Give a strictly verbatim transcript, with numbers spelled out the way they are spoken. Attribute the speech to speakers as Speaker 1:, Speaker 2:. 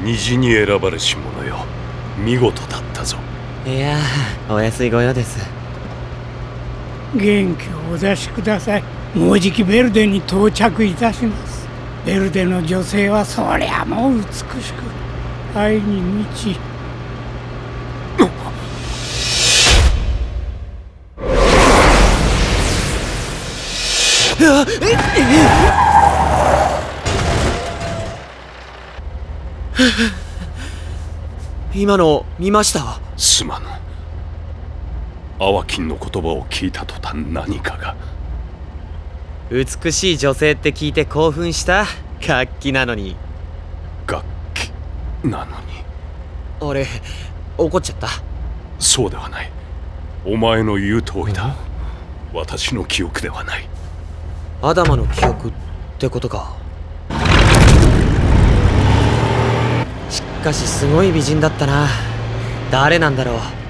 Speaker 1: 虹に選ばれし者よ、見事だったぞ。
Speaker 2: いやー、お安いご用です。
Speaker 3: 元気をお出しください。もうじきベルデに到着いたします。ベルデの女性はそりゃもう美しく愛に満ち、
Speaker 2: 今の見ました？
Speaker 1: すまぬ。アワキンの言葉を聞いた途端何かが。
Speaker 2: 美しい女性って聞いて興奮した？楽器なのに。
Speaker 1: 楽器なのに。
Speaker 2: 俺、怒っちゃった？
Speaker 1: そうではない。お前の言う通りだ。私の記憶ではない。
Speaker 2: アダマの記憶ってことか。しかしすごい美人だったな。誰なんだろう。